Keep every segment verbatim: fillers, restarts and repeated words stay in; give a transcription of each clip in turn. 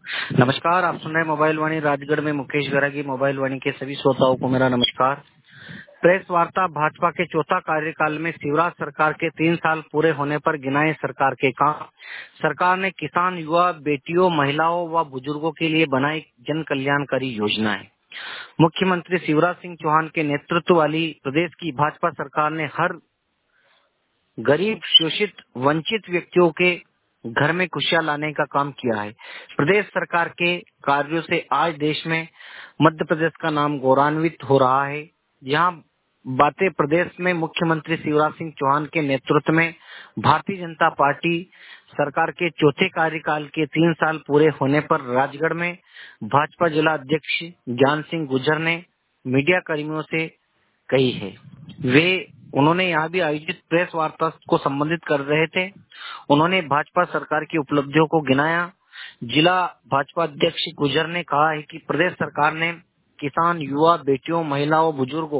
नमस्कार, आप सुन रहे हैं मोबाइल वाणी राजगढ़ में मुकेश बैरागी। मोबाइल वाणी के सभी श्रोताओं को मेरा नमस्कार। प्रेस वार्ता। भाजपा के चौथा कार्यकाल में शिवराज सरकार के तीन साल पूरे होने पर गिनाए सरकार के काम। सरकार ने किसान, युवा, बेटियों, महिलाओं व बुजुर्गों के लिए बनाई जन कल्याणकारी योजनाएं। मुख्यमंत्री शिवराज सिंह चौहान के नेतृत्व वाली प्रदेश की भाजपा सरकार ने हर गरीब, शोषित, वंचित व्यक्तियों के घर में खुशियां लाने का काम किया है। प्रदेश सरकार के कार्यों से आज देश में मध्य प्रदेश का नाम गौरवान्वित हो रहा है। यहाँ बातें प्रदेश में मुख्यमंत्री शिवराज सिंह चौहान के नेतृत्व में भारतीय जनता पार्टी सरकार के चौथे कार्यकाल के तीन साल पूरे होने पर राजगढ़ में भाजपा जिला अध्यक्ष ज्ञान सिंह गुर्जर ने मीडिया कर्मियों से कही है। वे उन्होंने यहाँ भी आयोजित प्रेस वार्ता को संबोधित कर रहे थे। उन्होंने भाजपा सरकार की उपलब्धियों को गिनाया। जिला भाजपा अध्यक्ष गुर्जर ने कहा है कि प्रदेश सरकार ने किसान, युवा, बेटियों, महिलाओं, बुजुर्गों,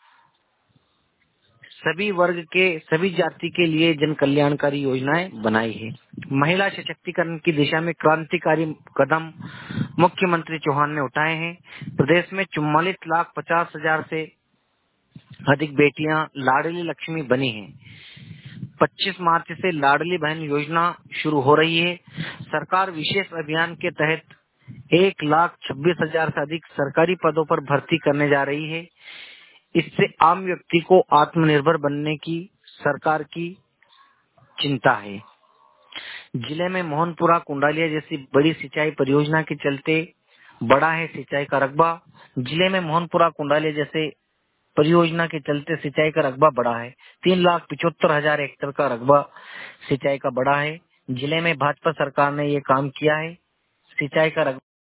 सभी वर्ग के, सभी जाति के लिए जन कल्याणकारी योजनाएं बनाई है। महिला सशक्तिकरण की दिशा में क्रांतिकारी कदम मुख्यमंत्री चौहान ने उठाए हैं। प्रदेश में चौवालीस लाख पचास हजार से अधिक बेटियां लाडली लक्ष्मी बनी हैं। पच्चीस मार्च से लाडली बहन योजना शुरू हो रही है। सरकार विशेष अभियान के तहत एक लाख छब्बीस हजार से अधिक सरकारी पदों पर भर्ती करने जा रही है। इससे आम व्यक्ति को आत्मनिर्भर बनने की सरकार की चिंता है। जिले में मोहनपुरा, कुंडालिया जैसी बड़ी सिंचाई परियोजना के चलते बड़ा है सिंचाई का रकबा। जिले में मोहनपुरा, कुंडालिया जैसे परियोजना के चलते सिंचाई का रकबा बढ़ा है। तीन लाख पिछहत्तर हजार हेक्टेयर का रकबा सिंचाई का बढ़ा है। जिले में भाजपा सरकार ने ये काम किया है। सिंचाई का रकबा